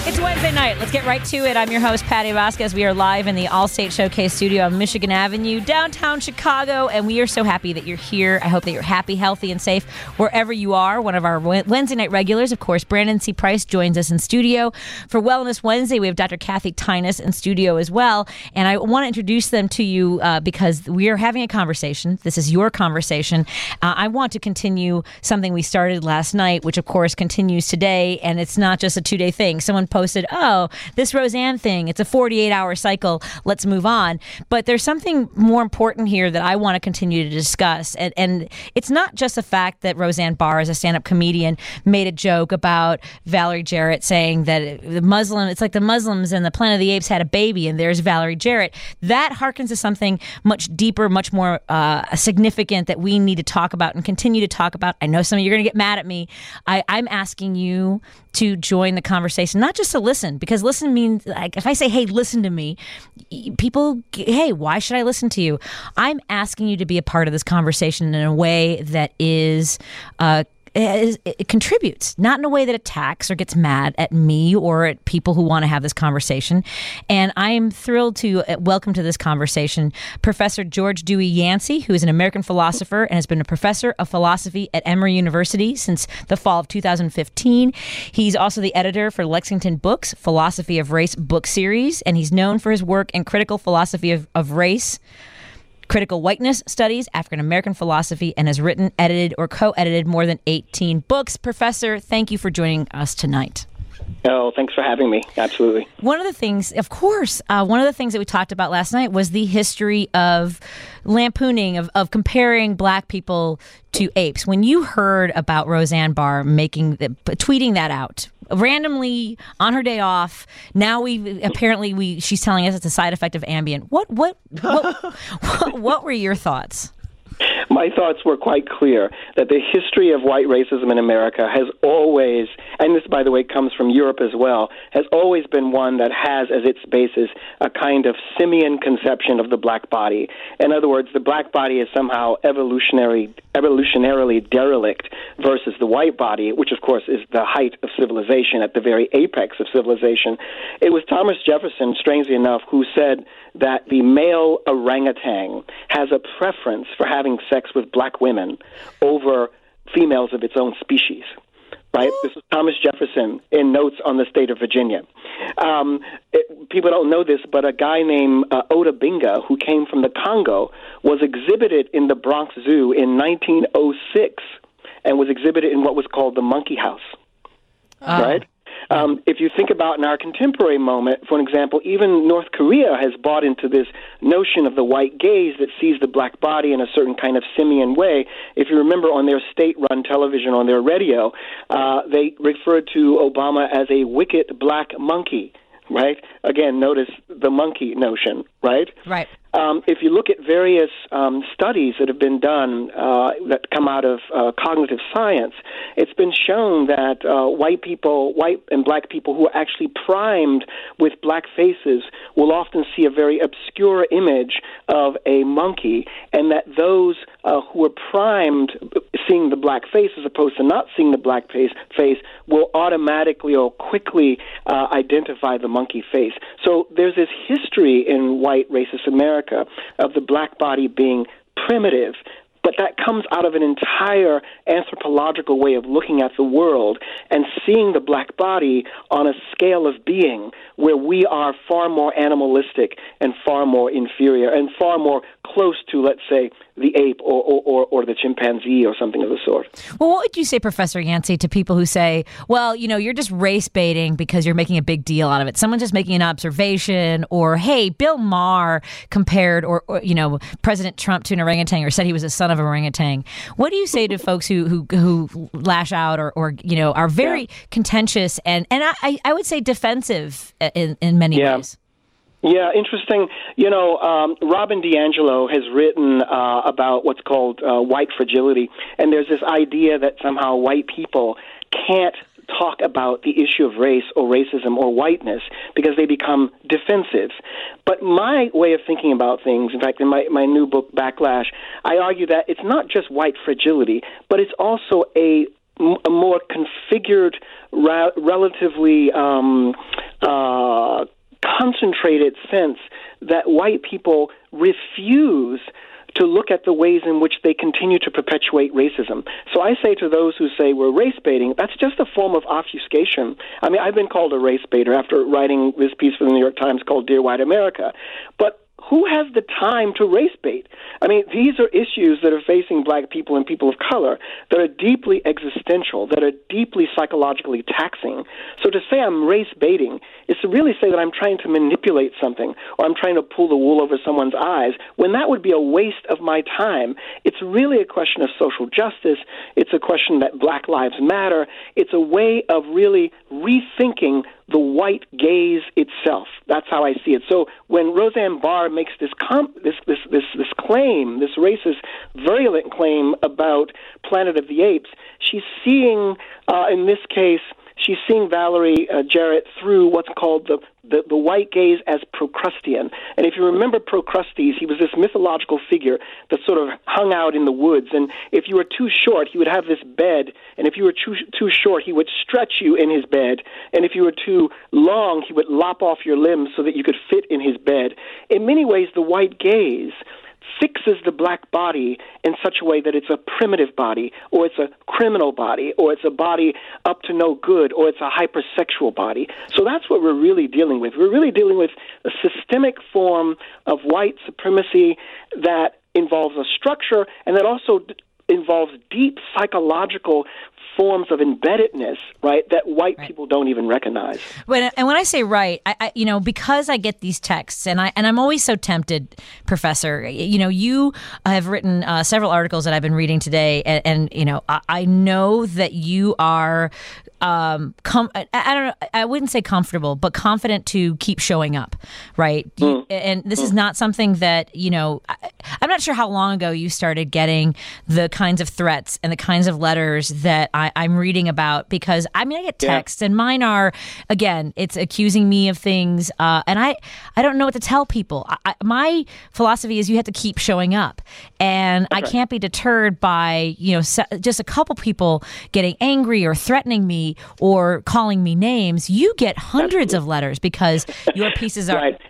It's Wednesday night. Let's get right to it. I'm your host, Patty Vasquez. We are live in the Allstate Showcase studio on Michigan Avenue, downtown Chicago, and we are so happy that you're here. I hope that you're happy, healthy, and safe wherever you are. One of our Wednesday night regulars, of course, Brandon C. Price, joins us in studio. For Wellness Wednesday, we have Dr. Kathy Tynas in studio as well, and I want to introduce them to you because we are having a conversation. This is your conversation. I want to continue something we started last night, which, of course, continues today, and it's not just a two-day thing. Someone posted, oh, this Roseanne thing, it's a 48-hour cycle, let's move on. But there's something more important here that I want to continue to discuss. And it's not just the fact that Roseanne Barr, as a stand-up comedian, made a joke about Valerie Jarrett saying that it's like the Muslims and the Planet of the Apes had a baby, and there's Valerie Jarrett. That harkens to something much deeper, much more significant that we need to talk about and continue to talk about. I know some of you are going to get mad at me. I'm asking you to join the conversation, not just to listen, because listen means, like, if I say, hey, listen to me, people, hey, why should I listen to you? I'm asking you to be a part of this conversation in a way that is it contributes, not in a way that attacks or gets mad at me or at people who want to have this conversation. And I'm thrilled to welcome to this conversation Professor George Dewey Yancey, who is an American philosopher and has been a professor of philosophy at Emory University since the fall of 2015. He's also the editor for Lexington Books' Philosophy of Race book series, and he's known for his work in critical philosophy of race, critical whiteness studies, African-American philosophy, and has written, edited, or co-edited more than 18 books. Professor, thank you for joining us tonight. Oh, thanks for having me. Absolutely. One of the things, of course, one of the things that we talked about last night was the history of lampooning, of comparing black people to apes. When you heard about Roseanne Barr tweeting that out randomly on her day off, now she's telling us it's a side effect of Ambien. What were your thoughts? My thoughts were quite clear that the history of white racism in America has always, and this, by the way, comes from Europe as well, has always been one that has as its basis a kind of simian conception of the black body. In other words, the black body is somehow evolutionarily derelict versus the white body, which, of course, is the height of civilization, at the very apex of civilization. It was Thomas Jefferson, strangely enough, who said that the male orangutan has a preference for having sex with black women over females of its own species. Right? This is Thomas Jefferson in Notes on the State of Virginia. People don't know this, but a guy named Ota Benga, who came from the Congo, was exhibited in the Bronx Zoo in 1906 and was exhibited in what was called the Monkey House. Right? If you think about in our contemporary moment, for example, even North Korea has bought into this notion of the white gaze that sees the black body in a certain kind of simian way. If you remember on their state-run television, on their radio, they referred to Obama as a wicked black monkey, right? Again, notice the monkey notion, right? Right. If you look at various studies that have been done that come out of cognitive science, it's been shown that white and black people who are actually primed with black faces will often see a very obscure image of a monkey, and that those who are primed seeing the black face as opposed to not seeing the black face will automatically or quickly identify the monkey face. So there's this history in white racist America of the black body being primitive, but that comes out of an entire anthropological way of looking at the world and seeing the black body on a scale of being where we are far more animalistic and far more inferior and far more close to, let's say, the ape or the chimpanzee or something of the sort. Well, what would you say, Professor Yancey, to people who say, well, you're just race baiting because you're making a big deal out of it? Someone's just making an observation, or, hey, Bill Maher compared or President Trump to an orangutan or said he was a son of an orangutan. What do you say to folks who lash out or are very contentious and I would say defensive in many ways? Yeah, interesting. Robin DiAngelo has written about what's called white fragility, and there's this idea that somehow white people can't talk about the issue of race or racism or whiteness because they become defensive. But my way of thinking about things, in fact, in my new book, Backlash, I argue that it's not just white fragility, but it's also a more configured, relatively concentrated sense that white people refuse to look at the ways in which they continue to perpetuate racism. So I say to those who say we're race baiting, that's just a form of obfuscation. I mean, I've been called a race baiter after writing this piece for the New York Times called Dear White America. But who has the time to race bait? I mean, these are issues that are facing black people and people of color that are deeply existential, that are deeply psychologically taxing. So to say I'm race baiting is to really say that I'm trying to manipulate something or I'm trying to pull the wool over someone's eyes, when that would be a waste of my time. It's really a question of social justice. It's a question that Black Lives Matter. It's a way of really rethinking the white gaze itself. That's how I see it. So when Roseanne Barr makes this claim, this racist, virulent claim about Planet of the Apes, she's seeing, in this case, she's seeing Valerie Jarrett through what's called the white gaze as Procrustean. And if you remember Procrustes, he was this mythological figure that sort of hung out in the woods. And if you were too short, he would have this bed. And if you were too short, he would stretch you in his bed. And if you were too long, he would lop off your limbs so that you could fit in his bed. In many ways, the white gaze fixes the black body in such a way that it's a primitive body, or it's a criminal body, or it's a body up to no good, or it's a hypersexual body. So that's what we're really dealing with. We're really dealing with a systemic form of white supremacy that involves a structure and that also involves deep psychological forms of embeddedness, right, that white people don't even recognize. When I say right, I because I get these texts, and I'm always so tempted, Professor. You have written several articles that I've been reading today, and I know that you are. I don't know. I wouldn't say comfortable, but confident to keep showing up, right? And this is not something that I'm not sure how long ago you started getting the kinds of threats and the kinds of letters that I'm reading about, because I get texts and mine are, again, it's accusing me of things, and I don't know what to tell people. My philosophy is you have to keep showing up, and I can't be deterred by just a couple people getting angry or threatening me or calling me names. You get hundreds of letters because your pieces are right.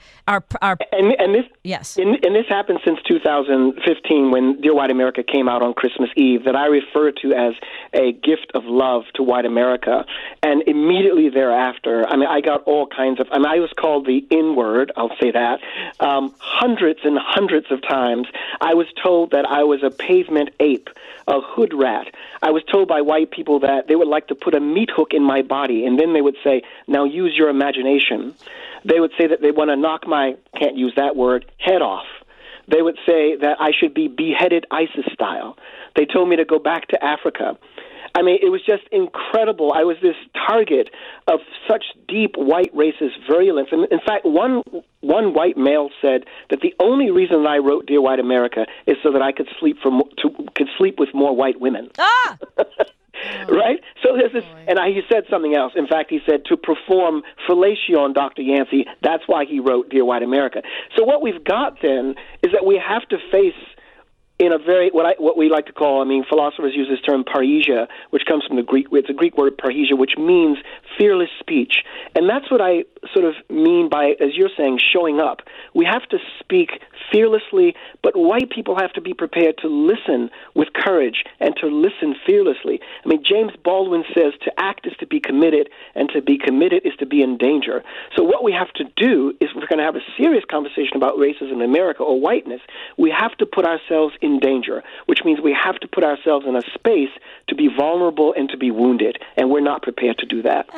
And this yes, and this happened since 2015 when Dear White America came out on Christmas Eve, that I refer to as a gift of love to white America. And immediately thereafter, I got all kinds of. I was called the N-word. I'll say that hundreds and hundreds of times. I was told that I was a pavement ape, a hood rat. I was told by white people that they would like to put a meat hook in my body, and then they would say, "Now use your imagination." They would say that they want to knock my, can't use that word, head off. They would say that I should be beheaded ISIS style. They told me to go back to Africa. It was just incredible. I was this target of such deep white racist virulence. And in fact, one white male said that the only reason I wrote Dear White America is so that I could sleep with more white women. Ah! Right? So there's this, and he said something else. In fact, he said to perform fellatio on Dr. Yancey. That's why he wrote Dear White America. So what we've got then is that we have to face in a very, what we like to call, philosophers use this term parrhesia, which comes from the Greek. It's a Greek word, parrhesia, which means fearless speech. And that's what I sort of mean by, as you're saying, showing up. We have to speak fearlessly, but white people have to be prepared to listen with courage and to listen fearlessly. James Baldwin says to act is to be committed, and to be committed is to be in danger. So what we have to do is, if we're going to have a serious conversation about racism in America or whiteness, we have to put ourselves in danger, which means we have to put ourselves in a space to be vulnerable and to be wounded, and we're not prepared to do that.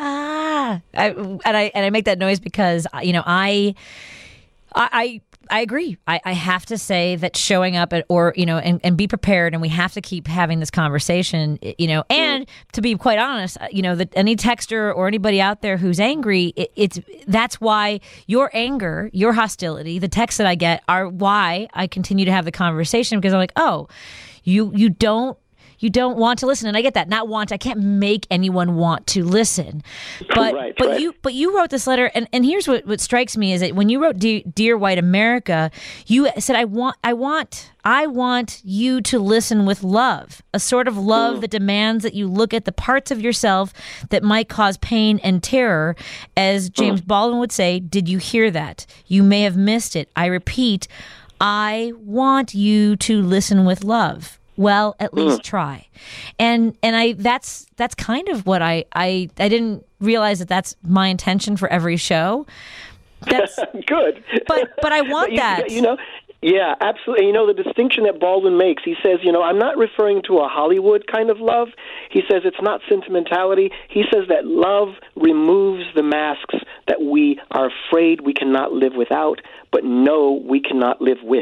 I make that noise because I agree. I have to say that showing up and be prepared, and we have to keep having this conversation, and to be quite honest, that any texter or anybody out there who's angry, that's why your anger, your hostility, the texts that I get are why I continue to have the conversation, because I'm like, oh, you don't you don't want to listen. And I get that. Not want. I can't make anyone want to listen. But you wrote this letter, and here's what strikes me is that when you wrote Dear White America, you said, I want you to listen with love, a sort of love that demands that you look at the parts of yourself that might cause pain and terror. As James Baldwin would say, did you hear that? You may have missed it. I repeat, I want you to listen with love. Well, at least try. And that's kind of what I didn't realize that that's my intention for every show. That's good. But I want that. Yeah, absolutely. The distinction that Baldwin makes, he says, I'm not referring to a Hollywood kind of love. He says it's not sentimentality. He says that love removes the masks that we are afraid we cannot live without, but know we cannot live with.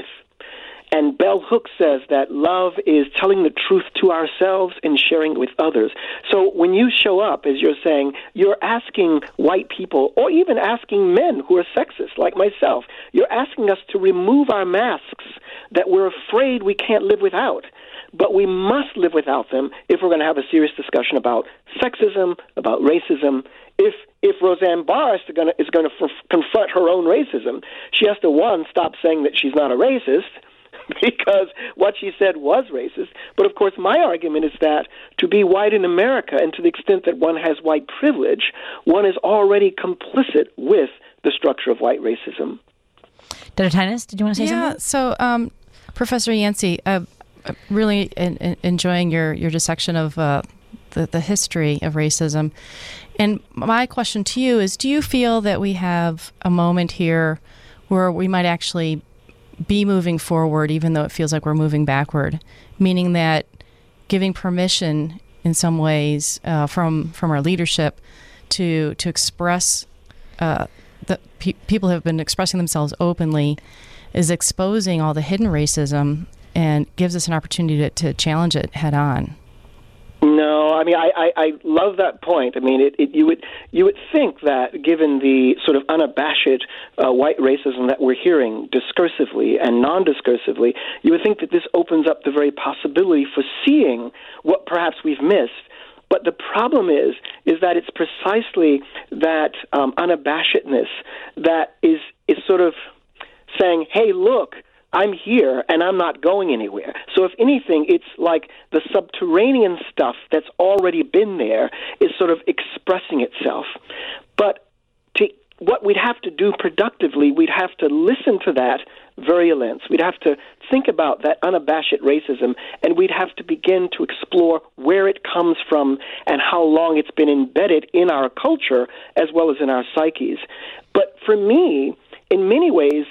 And Bell Hooks says that love is telling the truth to ourselves and sharing it with others. So when you show up, as you're saying, you're asking white people, or even asking men who are sexist, like myself, you're asking us to remove our masks that we're afraid we can't live without. But we must live without them if we're going to have a serious discussion about sexism, about racism. If Roseanne Barr is going to confront her own racism, she has to, one, stop saying that she's not a racist, because what she said was racist. But, of course, my argument is that to be white in America, and to the extent that one has white privilege, one is already complicit with the structure of white racism. Dr. Tynes, did you want to say something? Yeah, so, Professor Yancey, really enjoying your dissection of the history of racism. And my question to you is, do you feel that we have a moment here where we might actually be moving forward, even though it feels like we're moving backward, meaning that giving permission in some ways from our leadership to express that people have been expressing themselves openly is exposing all the hidden racism and gives us an opportunity to challenge it head on? No, I love that point. You would think that given the sort of unabashed white racism that we're hearing discursively and non-discursively, you would think that this opens up the very possibility for seeing what perhaps we've missed. But the problem is that it's precisely that unabashedness that is sort of saying, hey, look, I'm here and I'm not going anywhere. So if anything, it's like the subterranean stuff that's already been there is sort of expressing itself. But what we'd have to do productively, we'd have to listen to that virulence. We'd have to think about that unabashed racism, and we'd have to begin to explore where it comes from and how long it's been embedded in our culture as well as in our psyches. But for me, in many ways,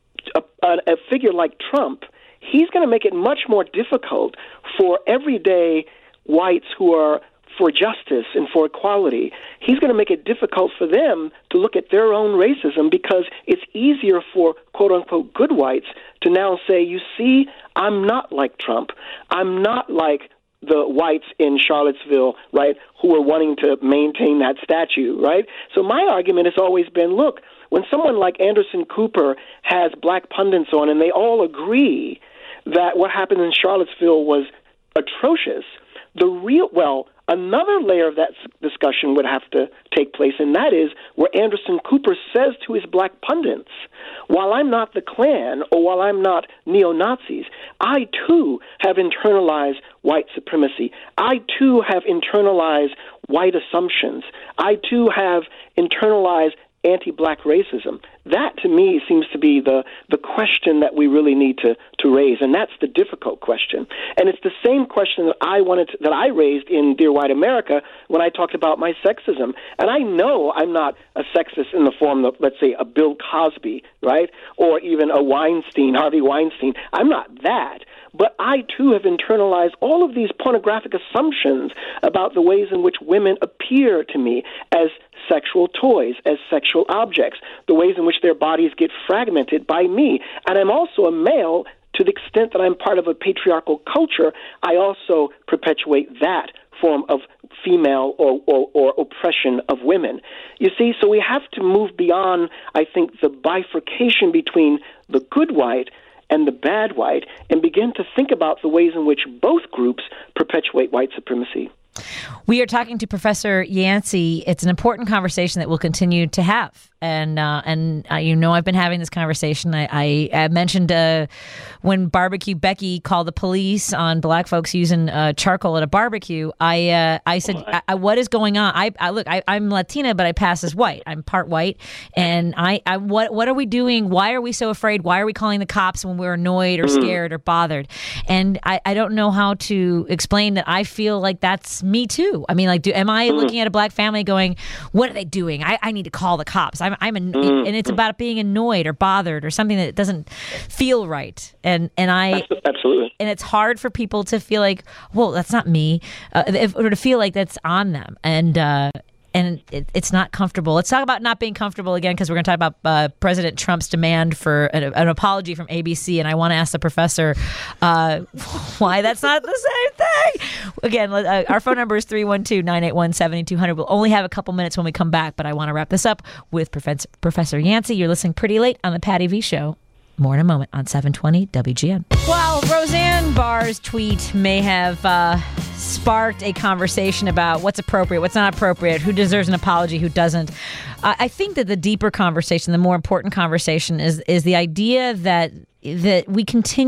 a figure like Trump, he's going to make it much more difficult for everyday whites who are for justice and for equality. He's going to make it difficult for them to look at their own racism, because it's easier for quote-unquote good whites to now say, you see, I'm not like Trump. I'm not like the whites in Charlottesville, right, who are wanting to maintain that statue, right? So my argument has always been, look, when someone like Anderson Cooper has black pundits on and they all agree that what happened in Charlottesville was atrocious, another layer of that discussion would have to take place, and that is where Anderson Cooper says to his black pundits, while I'm not the Klan or while I'm not neo-Nazis, I too have internalized white supremacy. I too have internalized white assumptions. I too have internalized anti-black racism. That, to me, seems to be the question that we really need to raise, and that's the difficult question. And it's the same question that I raised in Dear White America when I talked about my sexism. And I know I'm not a sexist in the form of, let's say, a Bill Cosby, right, or even a Harvey Weinstein. I'm not that. But I, too, have internalized all of these pornographic assumptions about the ways in which women appear to me as sexual toys, as sexual objects, the ways in which their bodies get fragmented by me. And I'm also a male. To the extent that I'm part of a patriarchal culture, I also perpetuate that form of female or oppression of women. You see, so we have to move beyond, I think, the bifurcation between the good white and the bad white, and begin to think about the ways in which both groups perpetuate white supremacy. We are talking to Professor Yancey. It's an important conversation that we'll continue to have. And I've been having this conversation. I mentioned when Barbecue Becky called the police on black folks using charcoal at a barbecue. I said, "What is going on?" I'm Latina, but I pass as white. I'm part white, and what are we doing? Why are we so afraid? Why are we calling the cops when we're annoyed or scared or bothered? And I don't know how to explain that. I feel like that's me too. I mean, am I looking at a black family going, "What are they doing? I need to call the cops." And it's about being annoyed or bothered or something that doesn't feel right. And absolutely. And it's hard for people to feel like, well, that's not me, or to feel like that's on them. And it's not comfortable. Let's talk about not being comfortable again, because we're going to talk about President Trump's demand for an apology from ABC. And I want to ask the professor why that's not the same thing. Again, our phone number is 312-981-7200. We'll only have a couple minutes when we come back, but I want to wrap this up with Professor Yancey. You're listening Pretty Late on the Patty V Show. More in a moment on 720 WGN. Well, Roseanne Barr's tweet may have sparked a conversation about what's appropriate, what's not appropriate, who deserves an apology, who doesn't. I think that the deeper conversation, the more important conversation is the idea that many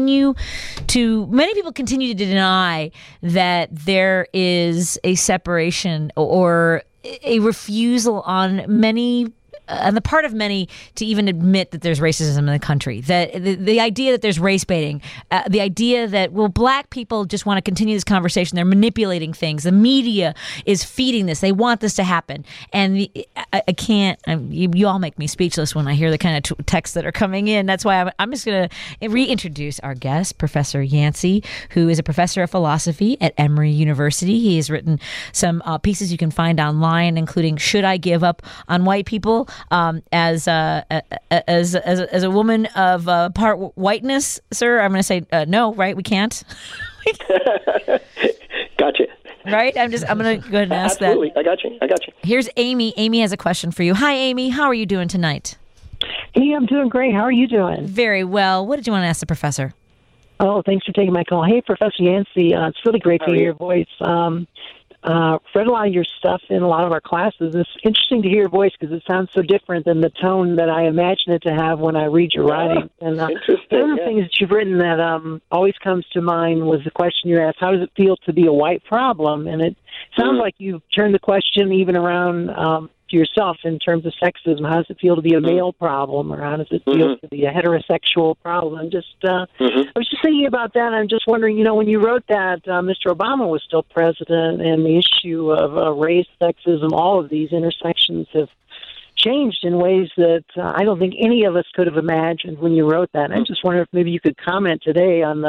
people continue to deny that there is a separation or a refusal on the part of many to even admit that there's racism in the country. That the idea that there's race baiting, the idea that, well, black people just want to continue this conversation. They're manipulating things. The media is feeding this. They want this to happen. And I can't, you all make me speechless when I hear the kind of texts that are coming in. That's why I'm just going to reintroduce our guest, Professor Yancey, who is a professor of philosophy at Emory University. He has written some pieces you can find online, including "Should I Give Up on White People?" As a woman of part whiteness, sir, I'm going to say no. Right? We can't. Gotcha. Right? I'm going to go ahead and ask Absolutely. that. Absolutely. I got you. Here's Amy. Amy has a question for you. Hi, Amy. How are you doing tonight? Hey, I'm doing great. How are you doing? Very well. What did you want to ask the professor? Oh, thanks for taking my call. Hey, Professor Yancey, it's really great to hear your voice. Read a lot of your stuff in a lot of our classes. It's interesting to hear your voice because it sounds so different than the tone that I imagine it to have when I read your writing. And one of the things that you've written that always comes to mind was the question you asked, how does it feel to be a white problem? And it sounds like you've turned the question even around to yourself in terms of sexism. How does it feel to be a male problem, or how does it feel to be a heterosexual problem? I'm just, I was just thinking about that. I'm just wondering, when you wrote that, Mr. Obama was still president, and the issue of race, sexism, all of these intersections have changed in ways that I don't think any of us could have imagined when you wrote that. And I just wonder if maybe you could comment today on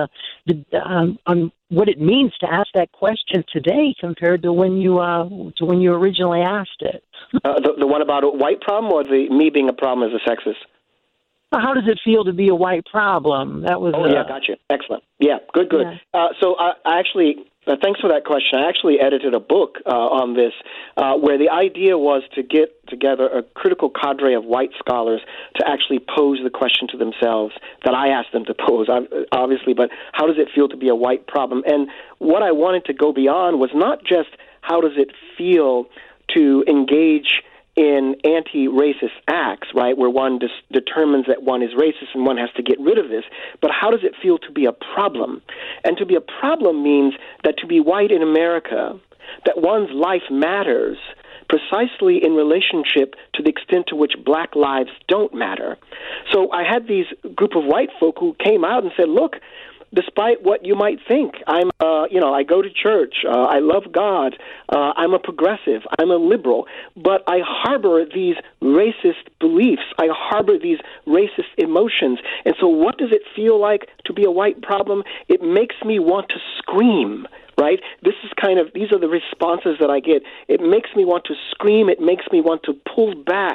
on what it means to ask that question today compared to when you originally asked it. The one about a white problem, or the me being a problem as a sexist? How does it feel to be a white problem? That was. Yeah, gotcha. Excellent. Yeah, good. Yeah. So I actually. Thanks for that question. I actually edited a book on this where the idea was to get together a critical cadre of white scholars to actually pose the question to themselves that I asked them to pose, obviously, but how does it feel to be a white problem? And what I wanted to go beyond was not just how does it feel to engage in anti-racist acts, right, where one determines that one is racist and one has to get rid of this, but how does it feel to be a problem? And to be a problem means that to be white in America, that one's life matters precisely in relationship to the extent to which black lives don't matter. So I had these group of white folk who came out and said, look, despite what you might think, I go to church, I love God, I'm a progressive, I'm a liberal, but I harbor these racist beliefs, I harbor these racist emotions. And so what does it feel like to be a white problem? It makes me want to scream. Right? These are the responses that I get. It makes me want to scream. It makes me want to pull back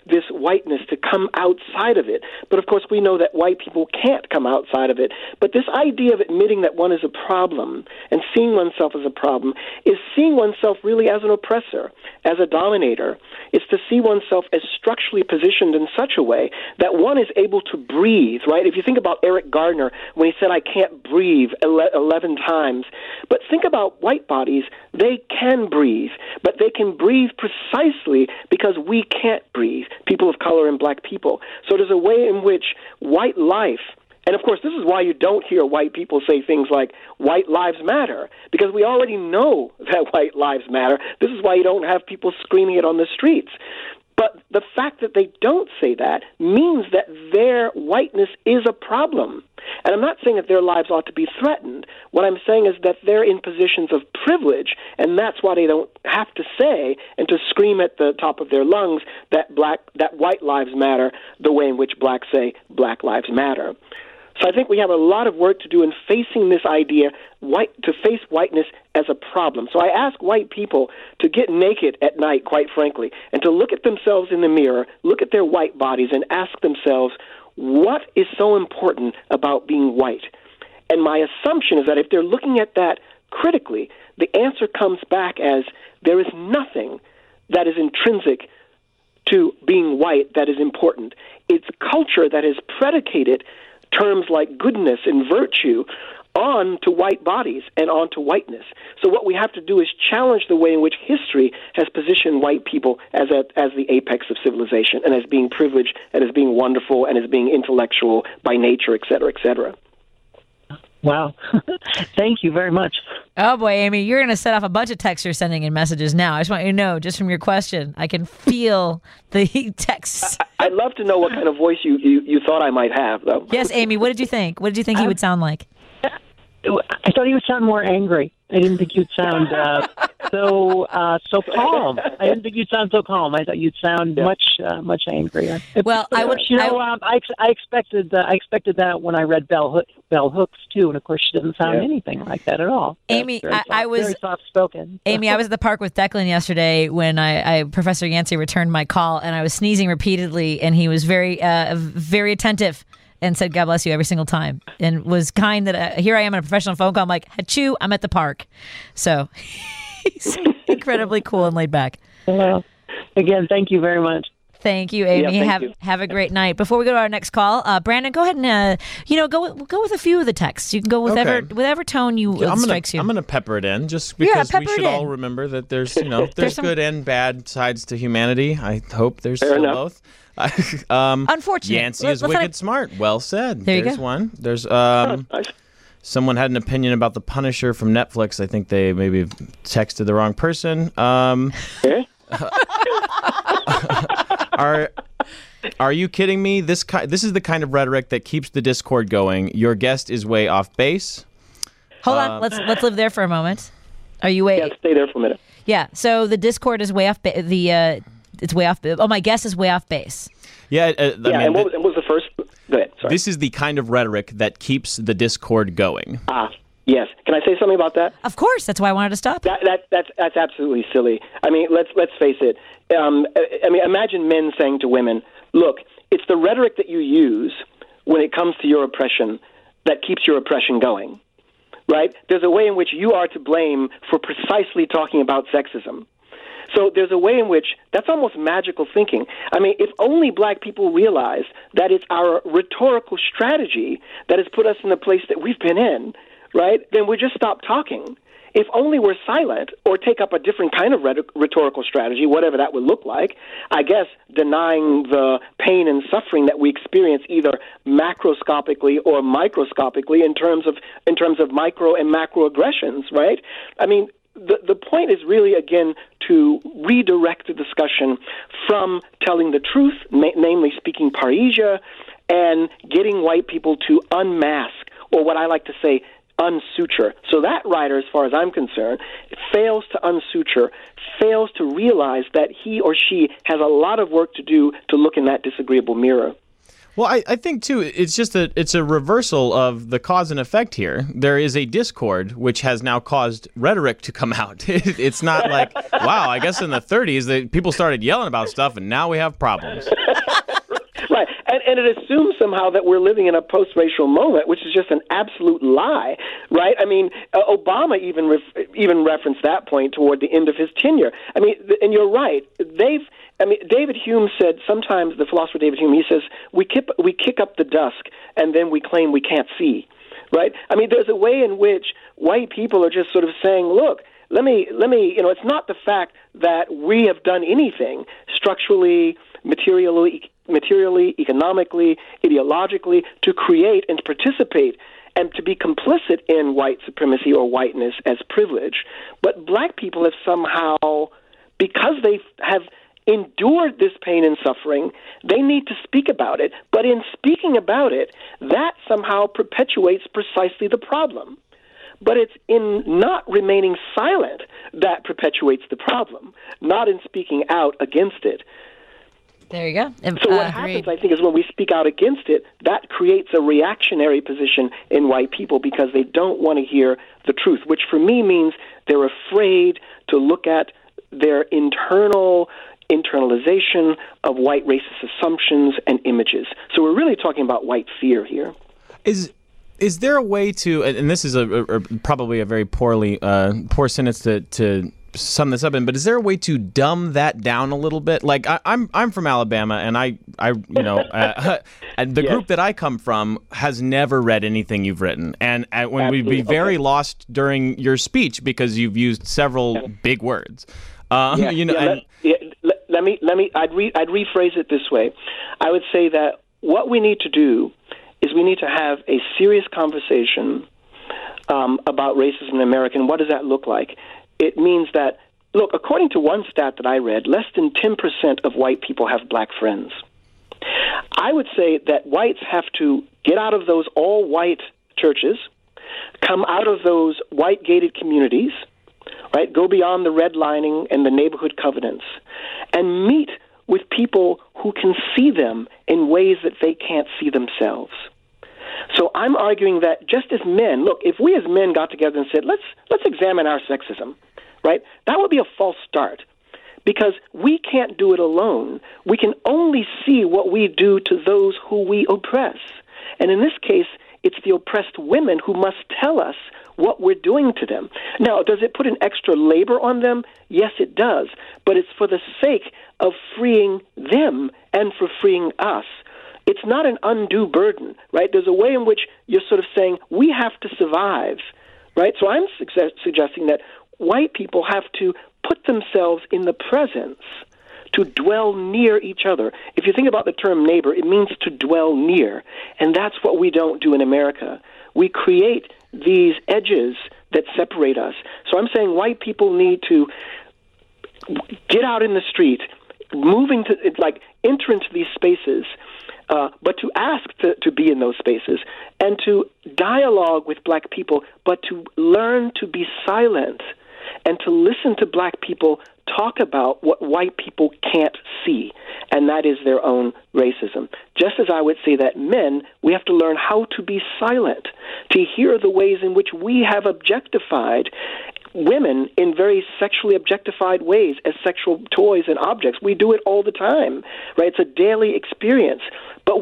this whiteness to come outside of it. But of course, we know that white people can't come outside of it. But this idea of admitting that one is a problem and seeing oneself as a problem is seeing oneself really as an oppressor, as a dominator. It's to see oneself as structurally positioned in such a way that one is able to breathe, right? If you think about Eric Gardner when he said, I can't breathe 11 times, but think about white bodies, they can breathe, but they can breathe precisely because we can't breathe, people of color and black people. So there's a way in which white life, and of course this is why you don't hear white people say things like white lives matter, because we already know that white lives matter. This is why you don't have people screaming it on the streets. But the fact that they don't say that means that their whiteness is a problem. And I'm not saying that their lives ought to be threatened. What I'm saying is that they're in positions of privilege, and that's why they don't have to say and to scream at the top of their lungs that white lives matter the way in which blacks say black lives matter. So I think we have a lot of work to do in facing this idea, to face whiteness as a problem. So I ask white people to get naked at night, quite frankly, and to look at themselves in the mirror, look at their white bodies, and ask themselves, what is so important about being white? And my assumption is that if they're looking at that critically, the answer comes back as there is nothing that is intrinsic to being white that is important. It's culture that has predicated terms like goodness and virtue onto white bodies and onto whiteness. So what we have to do is challenge the way in which history has positioned white people as the apex of civilization and as being privileged and as being wonderful and as being intellectual by nature, et cetera, et cetera. Wow. Thank you very much. Oh, boy, Amy, you're going to set off a bunch of texts you're sending in messages now. I just want you to know, just from your question, I can feel the texts. I'd love to know what kind of voice you thought I might have, though. Yes, Amy, what did you think? What did you think he would sound like? I thought he would sound more angry. I didn't think you'd sound so calm. I didn't think you'd sound so calm. I thought you'd sound much angrier. Well, I expected that when I read Bell Hooks too, and of course she doesn't sound anything like that at all. Amy, I was very soft spoken. Amy, I was at the park with Declan yesterday when Professor Yancey returned my call, and I was sneezing repeatedly, and he was very attentive. And said, God bless you every single time. And was kind that here I am on a professional phone call. I'm like, achoo, I'm at the park. So he's incredibly cool and laid back. Well, again, thank you very much. Thank you, Amy. Yeah, have a great night. Before we go to our next call, Brandon, go ahead and go with a few of the texts. You can go with whatever tone strikes you. I'm going to pepper it in just because we should all remember that there's there's good and bad sides to humanity. I hope there's both. Unfortunately, Yancey is wicked smart. Well said. There's one. There's someone had an opinion about The Punisher from Netflix. I think they maybe texted the wrong person. Are you kidding me? This is the kind of rhetoric that keeps the Discord going. Your guest is way off base. Hold on. Let's live there for a moment. Are you way? Yeah, stay there for a minute. Yeah. So the Discord is way off. It's way off. Oh, my guess is way off base. Yeah. And what was the first? Go ahead. Sorry. This is the kind of rhetoric that keeps the Discord going. Yes. Can I say something about that? Of course. That's why I wanted to stop. That's absolutely silly. I mean, let's face it. Imagine men saying to women, "Look, it's the rhetoric that you use when it comes to your oppression that keeps your oppression going." Right? There's a way in which you are to blame for precisely talking about sexism. So there's a way in which that's almost magical thinking. I mean, if only black people realize that it's our rhetorical strategy that has put us in the place that we've been in, right, then we just stop talking. If only we're silent or take up a different kind of rhetorical strategy, whatever that would look like, I guess denying the pain and suffering that we experience either macroscopically or microscopically in terms of micro and macro aggressions, right? I mean, the point is really, again, to redirect the discussion from telling the truth, namely speaking Parrhesia, and getting white people to unmask, or what I like to say, unsuture. So that writer, as far as I'm concerned, fails to unsuture, fails to realize that he or she has a lot of work to do to look in that disagreeable mirror. Well, I think, too, it's just it's a reversal of the cause and effect here. There is a discord which has now caused rhetoric to come out. It's not like, wow, I guess in the 30s, people started yelling about stuff, and now we have problems. Right, and it assumes somehow that we're living in a post-racial moment, which is just an absolute lie, right? I mean, Obama even referenced that point toward the end of his tenure. I mean, and you're right. David Hume said, sometimes the philosopher David Hume, he says, we kick up the dusk and then we claim we can't see, right? I mean, there's a way in which white people are just sort of saying, look, let me, it's not the fact that we have done anything structurally, materially, economically, ideologically to create and to participate and to be complicit in white supremacy or whiteness as privilege. But black people have somehow, because they have endured this pain and suffering, they need to speak about it. But in speaking about it, that somehow perpetuates precisely the problem. But it's in not remaining silent that perpetuates the problem, not in speaking out against it. There you go. So what happens, I think, is when we speak out against it, that creates a reactionary position in white people because they don't want to hear the truth, which for me means they're afraid to look at their internalization of white racist assumptions and images. So we're really talking about white fear here. Is there a way to, and this is probably a very poor sentence to sum this up in, but is there a way to dumb that down a little bit? Like I'm from Alabama, and and the group that I come from has never read anything you've written, and when we'd be very lost during your speech because you've used several big words. I'd rephrase it this way. I would say that what we need to do is we need to have a serious conversation about racism in America, and what does that look like? It means that, look, according to one stat that I read, less than 10% of white people have black friends. I would say that whites have to get out of those all-white churches, come out of those white-gated communities, right? Go beyond the redlining and the neighborhood covenants, and meet with people who can see them in ways that they can't see themselves. So I'm arguing that just as men, look, if we as men got together and said, let's examine our sexism, right? That would be a false start because we can't do it alone. We can only see what we do to those who we oppress. And in this case, it's the oppressed women who must tell us what we're doing to them. Now, does it put an extra labor on them? Yes, it does. But it's for the sake of freeing them and for freeing us. It's not an undue burden, right? There's a way in which you're sort of saying, we have to survive, right? So I'm suggesting that white people have to put themselves in the presence to dwell near each other. If you think about the term neighbor, it means to dwell near, and that's what we don't do in America. We create these edges that separate us. So I'm saying white people need to get out in the street, enter into these spaces, but to ask to be in those spaces and to dialogue with black people, but to learn to be silent and to listen to black people talk about what white people can't see, and that is their own racism. Just as I would say that men, we have to learn how to be silent, to hear the ways in which we have objectified women in very sexually objectified ways as sexual toys and objects. We do it all the time, right? It's a daily experience. But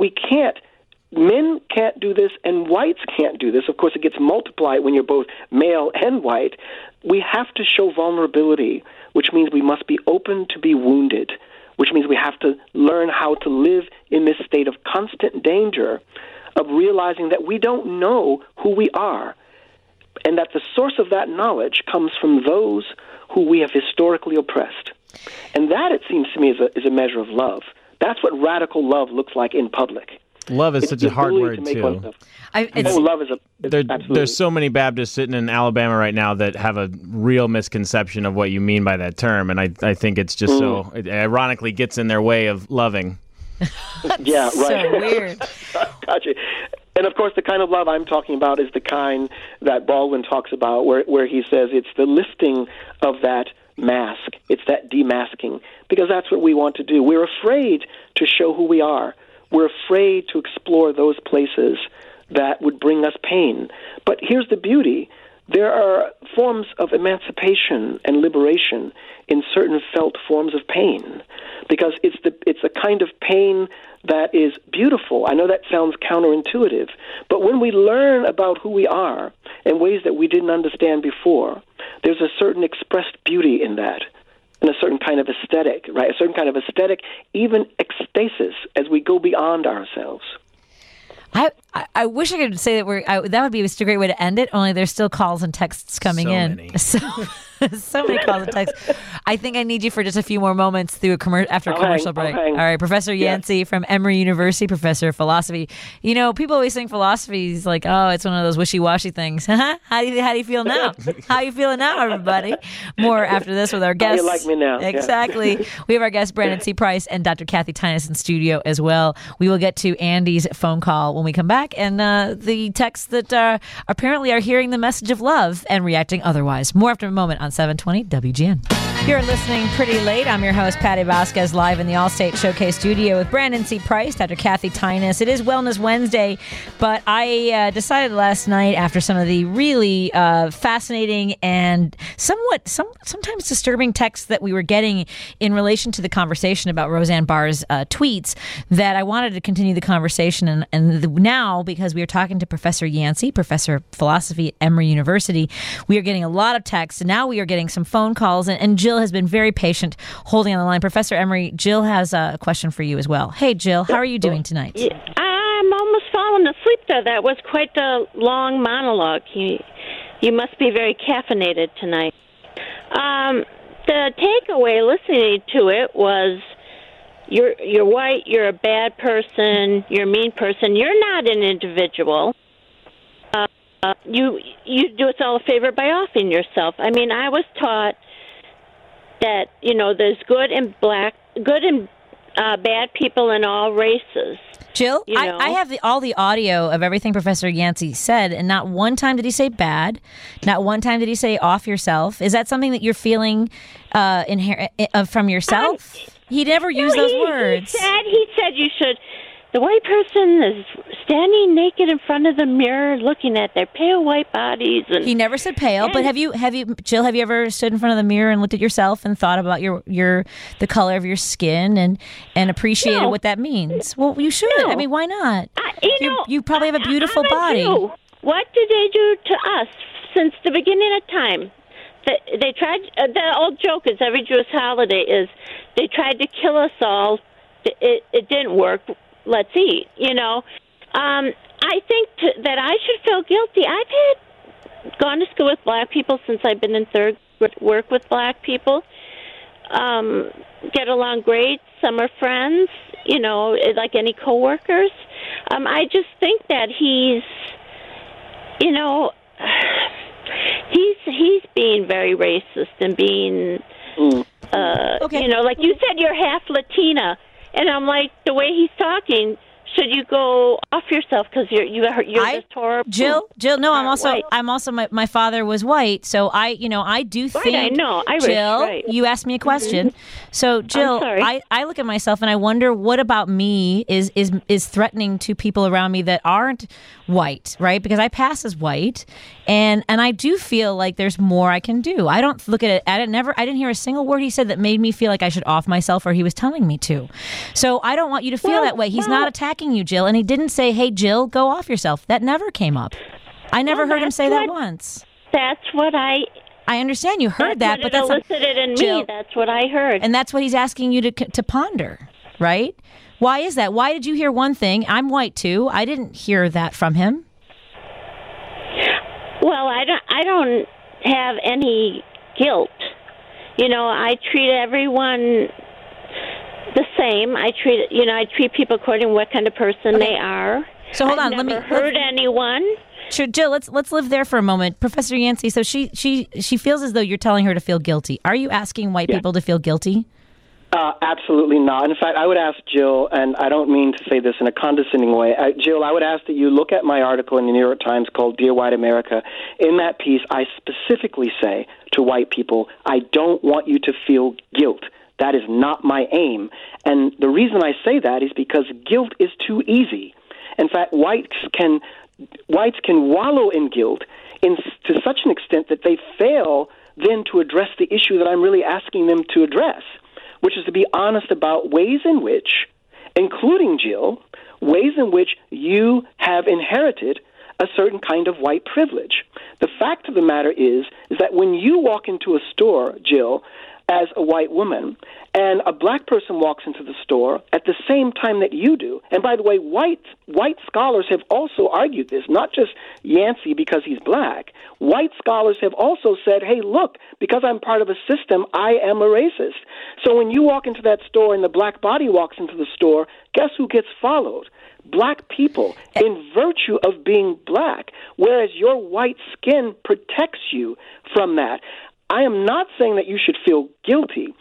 men can't do this and whites can't do this. Of course, it gets multiplied when you're both male and white. We have to show vulnerability, which means we must be open to be wounded, which means we have to learn how to live in this state of constant danger of realizing that we don't know who we are, and that the source of that knowledge comes from those who we have historically oppressed. And that, it seems to me, is a measure of love. That's what radical love looks like in public. Love is such a hard word, too. Love is absolutely. There's so many Baptists sitting in Alabama right now that have a real misconception of what you mean by that term, and I think it's just so, it ironically gets in their way of loving. Yeah, right. So weird. Gotcha. And of course, the kind of love I'm talking about is the kind that Baldwin talks about, where he says it's the lifting of that mask. It's that demasking, because that's what we want to do. We're afraid to show who we are. we're afraid to explore those places that would bring us pain. But here's the beauty. There are forms of emancipation and liberation in certain felt forms of pain, because it's a kind of pain that is beautiful. I know that sounds counterintuitive, but when we learn about who we are in ways that we didn't understand before, there's a certain expressed beauty in that, and a certain kind of aesthetic, right? A certain kind of aesthetic, even ecstasis, as we go beyond ourselves. I wish I could say that that would be just a great way to end it, only there's still calls and texts coming in. Many. So many calls and texts. I think I need you for just a few more moments after a commercial break. All right, Professor Yancey from Emory University, professor of philosophy. You know, people always think philosophy is like, oh, it's one of those wishy-washy things. How do you feel now? How you feeling now, everybody? More after this with our guests. How you like me now? Exactly. Yeah. We have our guest, Brandon C. Price, and Dr. Kathy Tynas in studio as well. We will get to Andy's phone call when we come back, and the texts that apparently are hearing the message of love and reacting otherwise. More after a moment on 720 WGN. You're listening Pretty Late. I'm your host, Patty Vasquez, live in the Allstate Showcase studio with Brandon C. Price, Dr. Kathy Tynas. It is Wellness Wednesday, but I decided last night, after some of the really fascinating and sometimes disturbing texts that we were getting in relation to the conversation about Roseanne Barr's tweets, that I wanted to continue the conversation. And now, because we are talking to Professor Yancey, professor of philosophy at Emory University, we are getting a lot of texts. And now we are getting some phone calls, and Jill has been very patient holding on the line. Professor Emory, Jill has a question for you as well. Hey, Jill, how are you doing tonight? I'm almost falling asleep there. That was quite a long monologue. You must be very caffeinated tonight. The takeaway listening to it was you're white, you're a bad person, you're a mean person. You're not an individual. You do us all a favor by offing yourself. I mean, I was taught that, there's good and bad people in all races. Jill, I have all the audio of everything Professor Yancey said, and not one time did he say bad. Not one time did he say off yourself. Is that something that you're feeling from yourself? He never used those words. He said you should. The white person is standing naked in front of the mirror, looking at their pale white bodies. And he never said pale, but have you, Jill? Have you ever stood in front of the mirror and looked at yourself and thought about the color of your skin and appreciated what that means? Well, you should. No. I mean, why not? You probably have a beautiful body. What did they do to us since the beginning of time? They tried. The old joke is every Jewish holiday is they tried to kill us all. It didn't work. Let's eat, I think that I should feel guilty. I've gone to school with black people since I've been in third grade, work with black people, get along great. Some are friends, like any coworkers. I just think that he's being very racist and being, okay. Like you said, you're half Latina. And I'm like, the way he's talking, should you go off yourself because you're this horrible? Jill, no, I'm also my father was white, so I do think. Right, I know, Irish. Jill, right. You asked me a question, so Jill, I look at myself and I wonder what about me is threatening to people around me that aren't white, right? Because I pass as white, and I do feel like there's more I can do. I don't look at it. I didn't hear a single word he said that made me feel like I should off myself or he was telling me to. So I don't want you to feel that way. He's not attacking you, Jill, and he didn't say, "Hey, Jill, go off yourself." That never came up. I never heard him say that once. That's what I understand. You heard that, but that's elicited in Jill, me. That's what I heard, and that's what he's asking you to ponder, right? Why is that? Why did you hear one thing? I'm white too. I didn't hear that from him. Well, I don't have any guilt. I treat everyone the same. I treat people according to what kind of person they are. So hold on, I've never hurt anyone. Sure, Jill, let's live there for a moment. Professor Yancey, so she feels as though you're telling her to feel guilty. Are you asking white people to feel guilty? Absolutely not. In fact, I would ask Jill, and I don't mean to say this in a condescending way, Jill, I would ask that you look at my article in the New York Times called Dear White America. In that piece, I specifically say to white people, I don't want you to feel guilt That is not my aim. And the reason I say that is because guilt is too easy. In fact, whites can wallow in guilt to such an extent that they fail then to address the issue that I'm really asking them to address, which is to be honest about ways in which, including Jill, ways in which you have inherited a certain kind of white privilege. The fact of the matter is that when you walk into a store, Jill, as a white woman, and a black person walks into the store at the same time that you do, and by the way, white scholars have also argued this, not just Yancey because he's black. White scholars have also said, hey, look, because I'm part of a system, I am a racist. So when you walk into that store and the black body walks into the store, guess who gets followed? Black people, in virtue of being black, whereas your white skin protects you from that. I am not saying that you should feel guilty.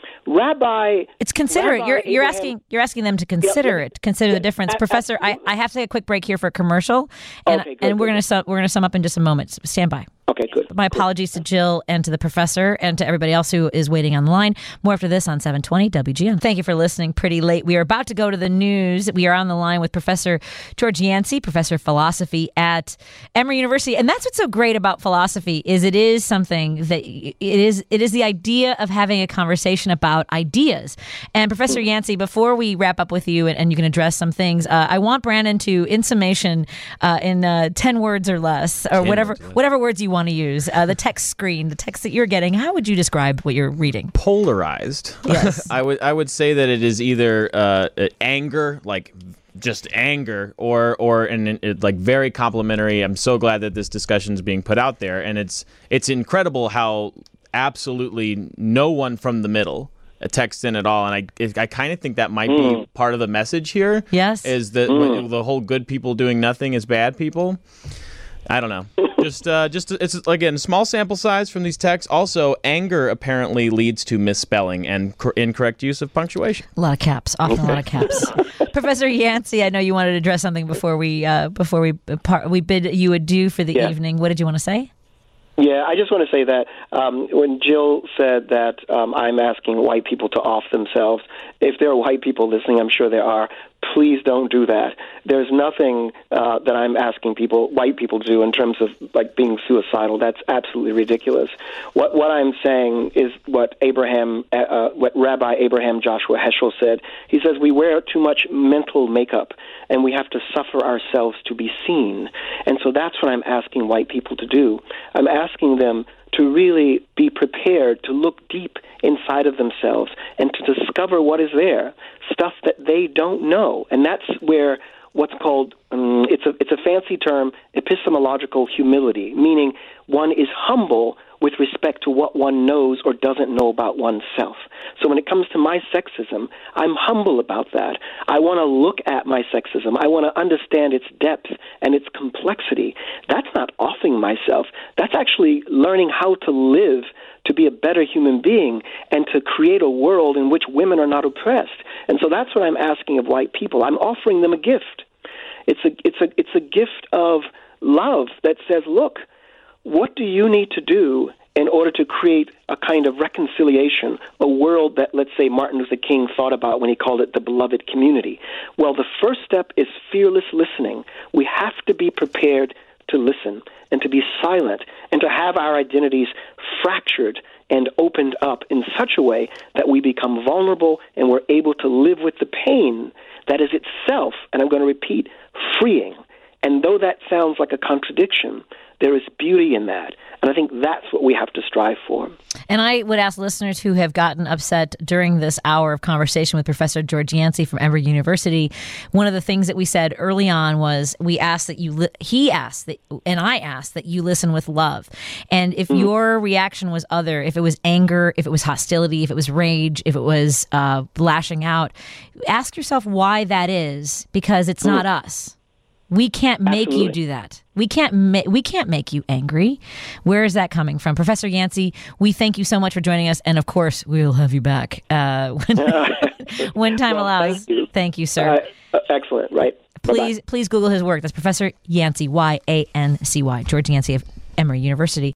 It's considerate. You're asking them to consider it, consider the difference. Professor, I have to take a quick break here for a commercial, and we're going to sum up in just a moment. Stand by. Okay, good. My apologies to Jill and to the professor and to everybody else who is waiting on the line. More after this on 720 WGN. Thank you for listening pretty late. We are about to go to the news. We are on the line with Professor George Yancey, professor of philosophy at Emory University. And that's what's so great about philosophy is it is something that it is the idea of having a conversation about ideas. And Professor Yancey, before we wrap up with you and you can address some things, I want Brandon to, in summation, in 10 words or less, or whatever words you want to use, the text screen, the text that you're getting, how would you describe what you're reading? Polarized. Yes. I would say that it is either anger, like just anger, or like very complimentary. I'm so glad that this discussion is being put out there, and it's incredible how absolutely no one from the middle texts in at all, and I kind of think that might be part of the message here. Yes, is that the whole good people doing nothing is bad people. I don't know. Just it's again small sample size from these texts. Also, anger apparently leads to misspelling and incorrect use of punctuation. A lot of caps, often a lot of caps. Professor Yancey, I know you wanted to address something before we bid you adieu for the evening. What did you want to say? Yeah, I just want to say that when Jill said that I'm asking white people to off themselves, if there are white people listening, I'm sure there are, please don't do that. There's nothing that I'm asking white people to do in terms of like being suicidal. That's absolutely ridiculous. What I'm saying is what Rabbi Abraham Joshua Heschel said. He says we wear too much mental makeup and we have to suffer ourselves to be seen. And so that's what I'm asking white people to do. I'm asking them to really be prepared to look deep inside of themselves and to discover what is there, stuff that they don't know. And that's where what's called, it's a fancy term, epistemological humility, meaning one is humble with respect to what one knows or doesn't know about oneself. So when it comes to my sexism, I'm humble about that. I want to look at my sexism. I want to understand its depth and its complexity. That's not offing myself. That's actually learning how to live to be a better human being and to create a world in which women are not oppressed. And so that's what I'm asking of white people. I'm offering them a gift. It's a gift of love that says, look, what do you need to do in order to create a kind of reconciliation, a world that, let's say, Martin Luther King thought about when he called it the beloved community? Well, the first step is fearless listening. We have to be prepared to listen and to be silent and to have our identities fractured and opened up in such a way that we become vulnerable and we're able to live with the pain that is itself, and I'm going to repeat, freeing. And though that sounds like a contradiction, there is beauty in that. And I think that's what we have to strive for. And I would ask listeners who have gotten upset during this hour of conversation with Professor George Yancey from Emory University, one of the things that we said early on was I asked that you listen with love. And if your reaction was other, if it was anger, if it was hostility, if it was rage, if it was lashing out, ask yourself why that is, because it's not us. We can't make you do that. We can't make you angry. Where is that coming from? Professor Yancey, we thank you so much for joining us. And of course, we'll have you back when time allows. Thank you, sir. Excellent. Right. Please Google his work. That's Professor Yancey, Yancy, George Yancey of Emory University.